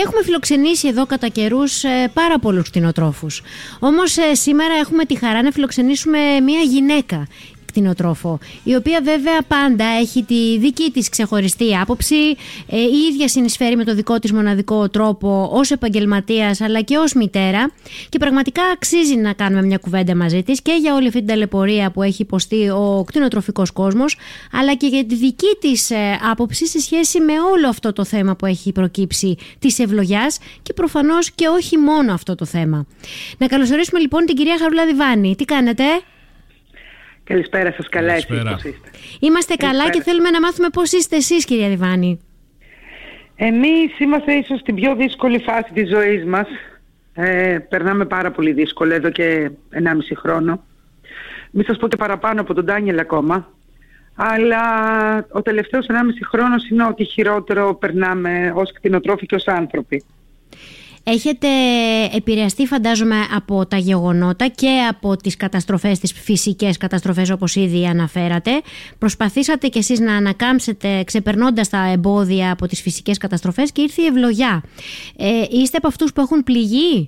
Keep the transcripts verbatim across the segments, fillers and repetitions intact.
Έχουμε φιλοξενήσει εδώ κατά καιρούς ε, πάρα πολλούς κτηνοτρόφους. Όμως ε, σήμερα έχουμε τη χαρά να φιλοξενήσουμε μια γυναίκα κτηνοτρόφο, η οποία βέβαια πάντα έχει τη δική της ξεχωριστή άποψη, ε, η ίδια συνεισφέρει με το δικό της μοναδικό τρόπο ως επαγγελματίας αλλά και ως μητέρα, και πραγματικά αξίζει να κάνουμε μια κουβέντα μαζί της και για όλη αυτή την ταλαιπωρία που έχει υποστεί ο κτηνοτροφικός κόσμος, αλλά και για τη δική της ε, άποψη σε σχέση με όλο αυτό το θέμα που έχει προκύψει της ευλογιάς, και προφανώς και όχι μόνο αυτό το θέμα. Να καλωσορίσουμε λοιπόν την κυρία Χαρούλα Διβάνη. Τι κάνετε? Καλησπέρα σας, καλά εσείς πώς είστε? Είμαστε καλά και θέλουμε να μάθουμε πώς είστε εσείς, κυρία Διβάνη. Εμείς είμαστε ίσως στην πιο δύσκολη φάση της ζωής μας. Ε, περνάμε πάρα πολύ δύσκολα εδώ και ενάμιση χρόνο. Μην σας πω και παραπάνω από τον Ντάνιελ ακόμα. Αλλά ο τελευταίος ενάμιση χρόνος είναι ότι χειρότερο περνάμε ως κτηνοτρόφοι και ως άνθρωποι. Έχετε επηρεαστεί, φαντάζομαι, από τα γεγονότα και από τις καταστροφές, τις φυσικές καταστροφές όπως ήδη αναφέρατε. Προσπαθήσατε κι εσείς να ανακάμψετε ξεπερνώντας τα εμπόδια από τις φυσικές καταστροφές και ήρθε η ευλογιά. Ε, είστε από αυτούς που έχουν πληγεί?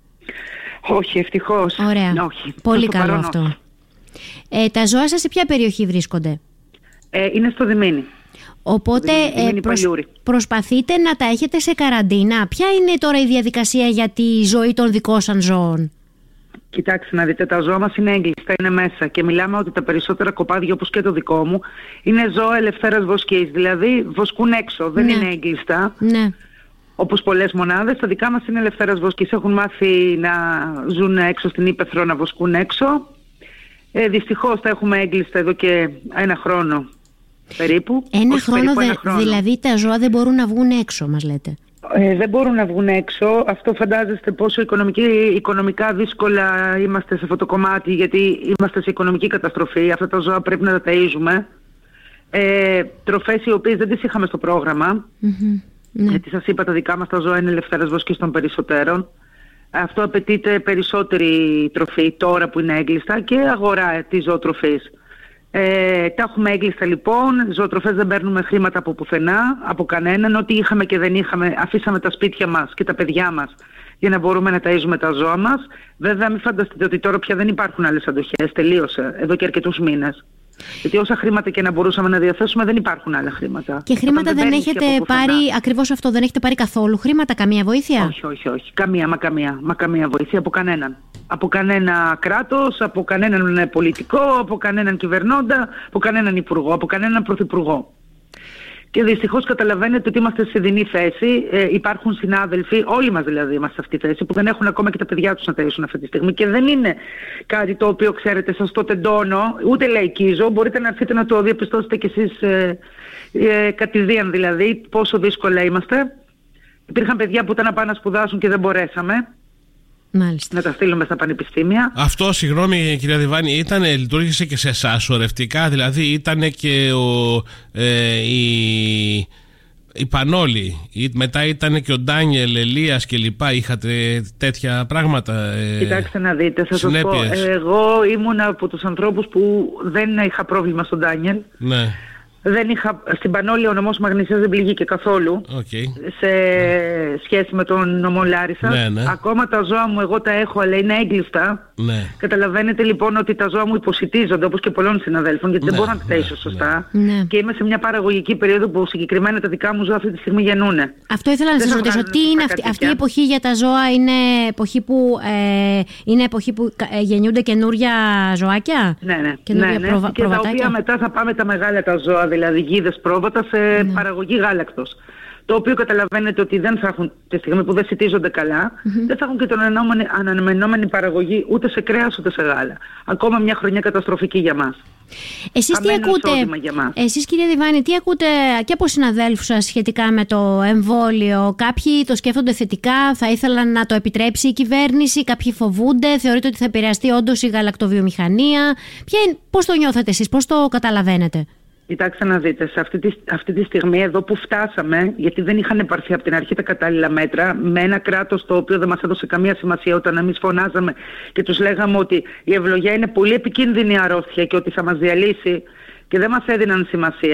Όχι, ευτυχώς. Ωραία. Όχι. Πολύ καλό αυτό. Ε, τα ζώα σας σε ποια περιοχή βρίσκονται? Ε, είναι στο Διμήνι. Οπότε ε, προσ, προσπαθείτε να τα έχετε σε καραντίνα. Ποια είναι τώρα η διαδικασία για τη ζωή των δικών σας ζώων? Κοιτάξτε να δείτε, τα ζώα μας είναι έγκλειστα, είναι μέσα, και μιλάμε ότι τα περισσότερα κοπάδια, όπως και το δικό μου, είναι ζώα ελευθέρας βοσκής. Δηλαδή βοσκούν έξω, δεν ναι. είναι έγκλειστα. Ναι. Όπως πολλές μονάδες, τα δικά μας είναι ελευθέρας βοσκής. Έχουν μάθει να ζουν έξω στην ύπαιθρο, να βοσκούν έξω. Ε, δυστυχώς τα έχουμε έγκλειστα εδώ και ένα χρόνο. Περίπου. Ένα χρόνο, περίπου δε, ένα χρόνο. Δηλαδή τα ζώα δεν μπορούν να βγουν έξω, μας λέτε? Ε, δεν μπορούν να βγουν έξω. Αυτό φαντάζεστε πόσο οικονομικά δύσκολα είμαστε σε αυτό το κομμάτι, γιατί είμαστε σε οικονομική καταστροφή. Αυτά τα ζώα πρέπει να τα ταΐζουμε. Ε, τροφές οι οποίες δεν τις είχαμε στο πρόγραμμα. Mm-hmm. Ναι. Γιατί σας είπα, τα δικά μας τα ζώα είναι ελευθέρας βοσκής των περισσότερων. Αυτό απαιτείται περισσότερη τροφή τώρα που είναι έγκλειστα και αγορά της ζωοτροφής. Ε, τα έχουμε έγκλειστα λοιπόν, ζωοτροφές δεν παίρνουμε χρήματα από πουθενά, από κανέναν. Ό,τι είχαμε και δεν είχαμε, αφήσαμε τα σπίτια μας και τα παιδιά μας για να μπορούμε να ταΐζουμε τα ζώα μας. Βέβαια μην φανταστείτε ότι τώρα πια δεν υπάρχουν άλλες αντοχές, τελείωσε εδώ και αρκετούς μήνες. Γιατί όσα χρήματα και να μπορούσαμε να διαθέσουμε, δεν υπάρχουν άλλα χρήματα. Και χρήματα δεν, δεν έχετε πάρει, ακριβώς αυτό, δεν έχετε πάρει καθόλου χρήματα, καμία βοήθεια? Όχι, όχι, όχι. Καμία, μα καμία, μα καμία βοήθεια από κανέναν. Από κανένα κράτος, από κανέναν πολιτικό, από κανέναν κυβερνώντα, από κανέναν υπουργό, από κανέναν πρωθυπουργό. Και δυστυχώς καταλαβαίνετε ότι είμαστε σε δινή θέση. Ε, υπάρχουν συνάδελφοι, όλοι μας δηλαδή είμαστε σε αυτή τη θέση, που δεν έχουν ακόμα και τα παιδιά τους να ταΐσουν αυτή τη στιγμή. Και δεν είναι κάτι το οποίο, ξέρετε, σας το τεντώνω, ούτε λαϊκίζω. Μπορείτε να έρθετε να το διαπιστώσετε κι εσείς ε, ε, κατηδίαν δηλαδή, πόσο δύσκολα είμαστε. Υπήρχαν παιδιά που ήταν να πάνε να σπουδάσουν και δεν μπορέσαμε. Μάλιστα. Να τα στείλουμε στα πανεπιστήμια. Αυτό, συγγνώμη κυρία Διβάνη, ήταν, λειτουργήσε και σε εσάς σωρευτικά? Δηλαδή ήταν και ο, ε, η, η Πανόλη, μετά ήταν και ο Ντάνιελ, Ελίας και λοιπά? Είχατε τέτοια πράγματα? Ε, Κοιτάξτε να δείτε, θα σας πω. Εγώ ήμουν από τους ανθρώπους που δεν είχα πρόβλημα στον Ντάνιελ. Ναι. Δεν είχα, στην Πανόλη ο νομός Μαγνησίας δεν πληγήκε καθόλου okay. σε ναι. σχέση με τον νομό Λάρισα. Ναι, ναι. Ακόμα τα ζώα μου εγώ τα έχω, αλλά είναι έγκλειστα. Ναι. Καταλαβαίνετε λοιπόν ότι τα ζώα μου υποσιτίζονται, όπως και πολλών συναδέλφων, γιατί ναι, δεν μπορώ να τα ταΐσω ναι, σωστά. Ναι. Και είμαι σε μια παραγωγική περίοδο που συγκεκριμένα τα δικά μου ζώα αυτή τη στιγμή γεννούνε. Αυτό ήθελα να σας ρωτήσω. Τι είναι αυτή, αυτή η εποχή για τα ζώα? Είναι εποχή που, ε, είναι εποχή που ε, γεννιούνται καινούρια ζωάκια? Ναι, ναι. Καινούρια ναι, ναι. προβα, και τα οποία μετά θα πάμε τα μεγάλα τα ζώα, δηλαδή γίδες, πρόβατα, σε ναι. παραγωγή γάλακτος. Το οποίο καταλαβαίνετε ότι δεν θα έχουν, τη στιγμή που δεν σιτίζονται καλά, mm-hmm. δεν θα έχουν και την αναμενόμενη παραγωγή ούτε σε κρέας ούτε σε γάλα. Ακόμα μια χρονιά καταστροφική για μας. Εσείς τι ακούτε, εσείς κυρία Διβάνη, τι ακούτε και από συναδέλφους σας σχετικά με το εμβόλιο? Κάποιοι το σκέφτονται θετικά, θα ήθελαν να το επιτρέψει η κυβέρνηση, κάποιοι φοβούνται, θεωρείτε ότι θα επηρεαστεί όντως η γαλακτοβιομηχανία. Ποια είναι, πώς το νιώθετε εσείς, πώς το καταλαβαίνετε? Κοιτάξτε να δείτε, σε αυτή τη, αυτή τη στιγμή εδώ που φτάσαμε, γιατί δεν είχαν πάρθει από την αρχή τα κατάλληλα μέτρα, με ένα κράτος το οποίο δεν μας έδωσε καμία σημασία όταν εμείς φωνάζαμε και τους λέγαμε ότι η ευλογία είναι πολύ επικίνδυνη αρρώστια και ότι θα μας διαλύσει, και δεν μας έδιναν σημασία.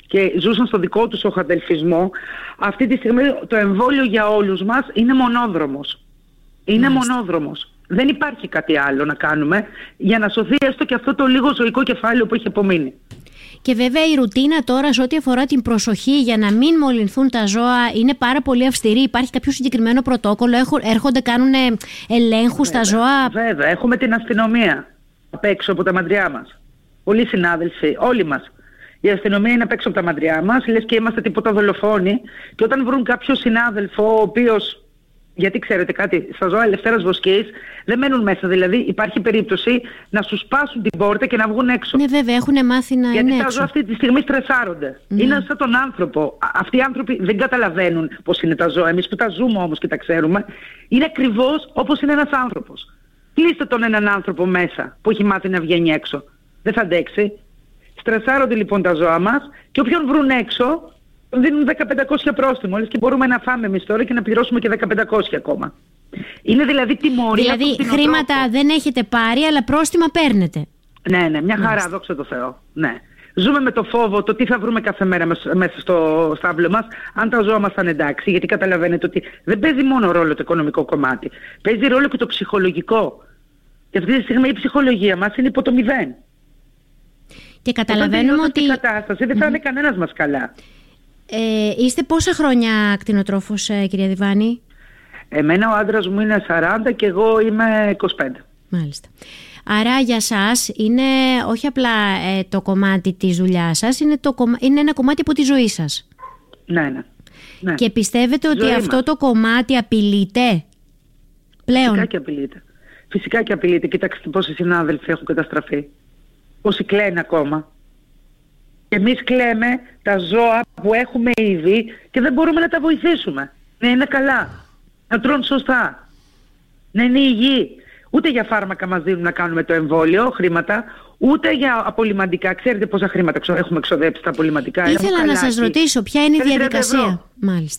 και ζούσαν στο δικό τους οχαδελφισμό, αυτή τη στιγμή το εμβόλιο για όλους μας είναι μονόδρομος. Είναι Μάλιστα. μονόδρομος. Δεν υπάρχει κάτι άλλο να κάνουμε για να σωθεί έστω και αυτό το λίγο ζωικό κεφάλαιο που έχει απομείνει. Και βέβαια η ρουτίνα τώρα σε ό,τι αφορά την προσοχή για να μην μολυνθούν τα ζώα είναι πάρα πολύ αυστηρή. Υπάρχει κάποιο συγκεκριμένο πρωτόκολλο, έρχονται, κάνουν ελέγχους στα ζώα. Βέβαια, έχουμε την αστυνομία απ' έξω από τα μαντριά μας. Πολλοί συνάδελφοι, όλοι μας. Η αστυνομία είναι απ' έξω από τα μαντριά μας, λες και είμαστε τίποτα δολοφόνοι. Και όταν βρουν κάποιο συνάδελφο, ο οποίος, γιατί ξέρετε κάτι, στα ζώα ελευθέρας βοσκής δεν μένουν μέσα. Δηλαδή υπάρχει περίπτωση να σου σπάσουν την πόρτα και να βγουν έξω. Ναι, βέβαια, έχουν μάθει να γιατί είναι έξω. Γιατί τα ζώα αυτή τη στιγμή στρεσάρονται. Mm. Είναι σαν τον άνθρωπο. Αυτοί οι άνθρωποι δεν καταλαβαίνουν πώς είναι τα ζώα. Εμείς που τα ζούμε όμως και τα ξέρουμε, είναι ακριβώς όπως είναι ένας άνθρωπος. Κλείστε τον έναν άνθρωπο μέσα που έχει μάθει να βγαίνει έξω. Δεν θα αντέξει. Στρεσάρονται λοιπόν τα ζώα μας και όποιον βρουν έξω δίνουν δέκα πεντακόσια πρόστιμο. Λες και μπορούμε να φάμε εμείς τώρα και να πληρώσουμε και δέκα πεντακόσια ακόμα. Είναι δηλαδή τιμωρία. Δηλαδή χρήματα δεν έχετε πάρει, αλλά πρόστιμα παίρνετε. Ναι, ναι, μια χαρά, Μάλιστα. δόξα τω Θεώ. Ναι. Ζούμε με το φόβο το τι θα βρούμε κάθε μέρα μέσα στο στάβλο μας, αν τα ζώα μας θα είναι εντάξει. Γιατί καταλαβαίνετε ότι δεν παίζει μόνο ρόλο το οικονομικό κομμάτι. Παίζει ρόλο και το ψυχολογικό. Και αυτή τη στιγμή η ψυχολογία μας είναι υπό το μηδέν. Και καταλαβαίνουμε ότι η κατάσταση δεν θα είναι mm-hmm. κανένας μας καλά. Ε, είστε πόσα χρόνια κτηνοτρόφος, ε, κυρία Διβάνη? Εμένα ο άντρας μου είναι σαράντα και εγώ είμαι είκοσι πέντε. Μάλιστα. Άρα για σας είναι όχι απλά ε, το κομμάτι της δουλειάς σας, είναι, το, είναι ένα κομμάτι από τη ζωή σας. Ναι, ναι. ναι. Και πιστεύετε ότι ζωή αυτό μας. το κομμάτι απειλείται πλέον? Φυσικά και απειλείται. Φυσικά και απειλείται. Κοιτάξτε πόσοι συνάδελφοι έχουν καταστραφεί. Πόσοι κλαίνουν ακόμα. Και εμείς κλαίμε τα ζώα που έχουμε ήδη και δεν μπορούμε να τα βοηθήσουμε. Να είναι καλά, να τρώνε σωστά, να είναι υγιή. Ούτε για φάρμακα μας δίνουν να κάνουμε το εμβόλιο, χρήματα, ούτε για απολυμαντικά. Ξέρετε πόσα χρήματα έχουμε εξοδέψει τα απολυμαντικά? Ήθελα να σας ρωτήσω ποια είναι η διαδικασία. Μάλιστα.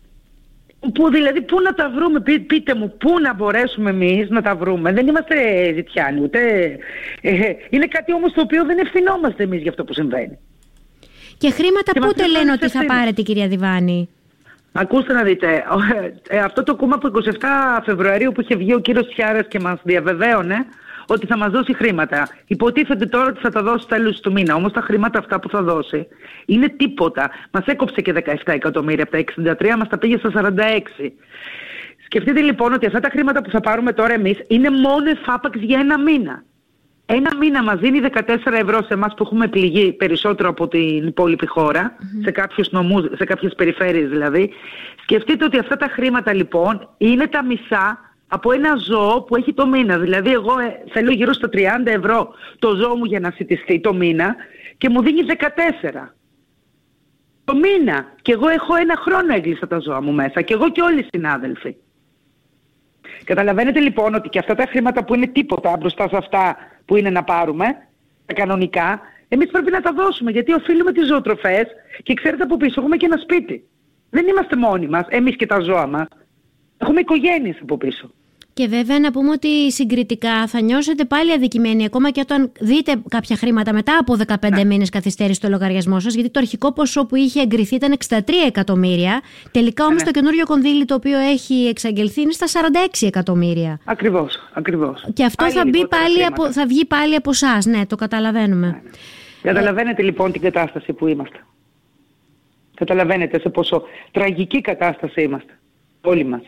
Που δηλαδή πού να τα βρούμε, πεί, πείτε μου, πού να μπορέσουμε εμείς να τα βρούμε. Δεν είμαστε ζητιάνοι, ούτε... Ε, είναι κάτι όμως το οποίο δεν ευθυνόμαστε εμείς για αυτό που συμβαίνει. Και χρήματα και πότε λένε ότι θα πάρετε, κυρία Διβάνη? Ακούστε να δείτε, ε, αυτό το κόμμα από εικοστή εβδόμη Φεβρουαρίου που είχε βγει ο κύριος Τσιάρας και μας διαβεβαίωνε ότι θα μας δώσει χρήματα. Υποτίθεται τώρα ότι θα τα δώσει τέλος του μήνα, όμως τα χρήματα αυτά που θα δώσει είναι τίποτα. Μας έκοψε και δεκαεπτά εκατομμύρια από τα εξήντα τρία, μας τα πήγε στα σαράντα έξι. Σκεφτείτε λοιπόν ότι αυτά τα χρήματα που θα πάρουμε τώρα εμείς είναι μόνο εφάπαξ για ένα μήνα. Ένα μήνα μας δίνει δεκατέσσερα ευρώ σε εμάς που έχουμε πληγεί περισσότερο από την υπόλοιπη χώρα, mm-hmm. σε κάποιους νομούς, σε κάποιες περιφέρειες δηλαδή. Σκεφτείτε ότι αυτά τα χρήματα λοιπόν είναι τα μισά από ένα ζώο που έχει το μήνα. Δηλαδή εγώ ε, θέλω γύρω στα τριάντα ευρώ το ζώο μου για να σιτιστεί το μήνα και μου δίνει δεκατέσσερα. Το μήνα. Και εγώ έχω ένα χρόνο έγκλεισα τα ζώα μου μέσα. Και εγώ και όλοι οι συνάδελφοι. Καταλαβαίνετε λοιπόν ότι και αυτά τα χρήματα που είναι τίποτα μπροστά σε αυτά που είναι να πάρουμε, τα κανονικά, εμείς πρέπει να τα δώσουμε γιατί οφείλουμε τις ζωοτροφές και ξέρετε από πίσω έχουμε και ένα σπίτι. Δεν είμαστε μόνοι μας, εμείς και τα ζώα μας. Έχουμε οικογένειες από πίσω. Και βέβαια να πούμε ότι συγκριτικά θα νιώσετε πάλι αδικημένοι ακόμα και όταν δείτε κάποια χρήματα μετά από δεκαπέντε ναι. μήνες καθυστέρηση στο λογαριασμό σας, γιατί το αρχικό ποσό που είχε εγκριθεί ήταν εξήντα τρία εκατομμύρια. Τελικά όμως ναι. το καινούριο κονδύλι το οποίο έχει εξαγγελθεί είναι στα σαράντα έξι εκατομμύρια. Ακριβώς, ακριβώς. Και αυτό θα, μπει πάλι από, θα βγει πάλι από εσάς, ναι, το καταλαβαίνουμε. Ναι, ναι. Καταλαβαίνετε ε... λοιπόν την κατάσταση που είμαστε. Καταλαβαίνετε σε πόσο τραγική κατάσταση είμαστε όλοι μας.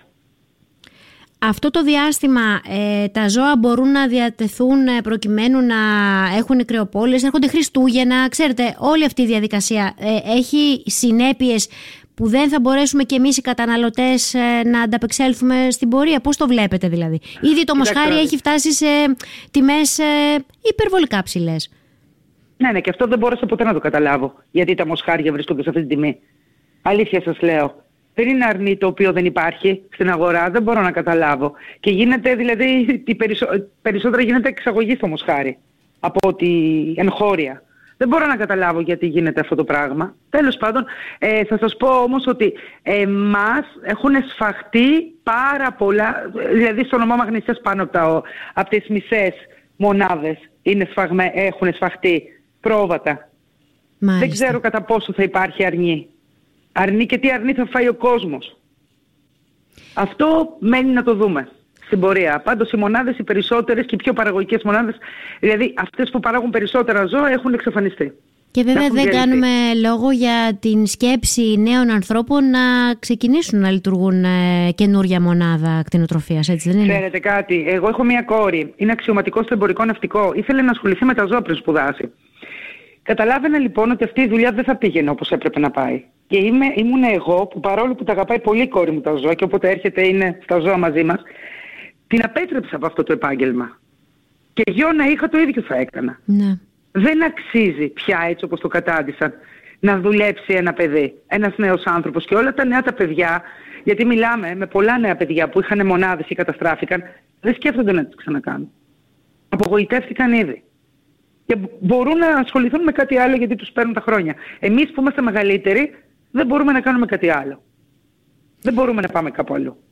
Αυτό το διάστημα ε, τα ζώα μπορούν να διατεθούν ε, προκειμένου να έχουν κρεοπόλες, έρχονται Χριστούγεννα, ξέρετε όλη αυτή η διαδικασία ε, έχει συνέπειες που δεν θα μπορέσουμε κι εμείς οι καταναλωτές ε, να ανταπεξέλθουμε στην πορεία. Πώς το βλέπετε δηλαδή? Ήδη το μοσχάρι έχει φτάσει σε τιμές ε, υπερβολικά ψηλές. Ναι, ναι, και αυτό δεν μπόρεσα ποτέ να το καταλάβω. Γιατί τα μοσχάρια βρίσκονται σε αυτή την τιμή. Αλήθεια σας λέω. Δεν είναι αρνί το οποίο δεν υπάρχει στην αγορά, δεν μπορώ να καταλάβω. Και γίνεται δηλαδή, η περισσο... περισσότερα γίνεται εξαγωγή στο μοσχάρι από ότι εγχώρια. Δεν μπορώ να καταλάβω γιατί γίνεται αυτό το πράγμα. Τέλος πάντων, ε, θα σας πω όμως ότι εμάς έχουν σφαχτεί πάρα πολλά, δηλαδή στο νομό Μαγνησίας πάνω από, τα, από τις μισές μονάδες είναι σφαγμέ, έχουν σφαχτεί πρόβατα. Δεν ξέρω κατά πόσο θα υπάρχει αρνή. Αρνή και τι αρνή θα φάει ο κόσμος. Αυτό μένει να το δούμε στην πορεία. Πάντως οι μονάδες, οι περισσότερες και οι πιο παραγωγικές μονάδες, δηλαδή αυτές που παράγουν περισσότερα ζώα, έχουν εξαφανιστεί. Και βέβαια δεν διαλυθεί. Κάνουμε λόγο για την σκέψη νέων ανθρώπων να ξεκινήσουν να λειτουργούν ε, καινούρια μονάδα κτηνοτροφίας, έτσι δεν είναι? Ξέρετε κάτι, εγώ έχω μία κόρη, είναι αξιωματικό στο εμπορικό ναυτικό, ήθελε να ασχοληθεί με τα ζώα πριν σπουδάσει. Καταλάβαινα λοιπόν ότι αυτή η δουλειά δεν θα πήγαινε όπως έπρεπε να πάει. Και είμαι, ήμουν εγώ που παρόλο που τα αγαπάει πολύ η κόρη μου τα ζώα και όποτε έρχεται είναι στα ζώα μαζί μας, την απέτρεψα από αυτό το επάγγελμα. Και γιο να είχα το ίδιο θα έκανα. Ναι. Δεν αξίζει πια έτσι όπως το κατάντησαν να δουλέψει ένα παιδί, ένας νέος άνθρωπος και όλα τα νέα τα παιδιά, γιατί μιλάμε με πολλά νέα παιδιά που είχαν μονάδες ή καταστράφηκαν, δεν σκέφτονται να τις ξανακάνουν. Απογοητεύτηκαν ήδη. Και μπορούν να ασχοληθούν με κάτι άλλο γιατί τους παίρνουν τα χρόνια. Εμείς που είμαστε μεγαλύτεροι δεν μπορούμε να κάνουμε κάτι άλλο. Δεν μπορούμε να πάμε κάπου αλλού.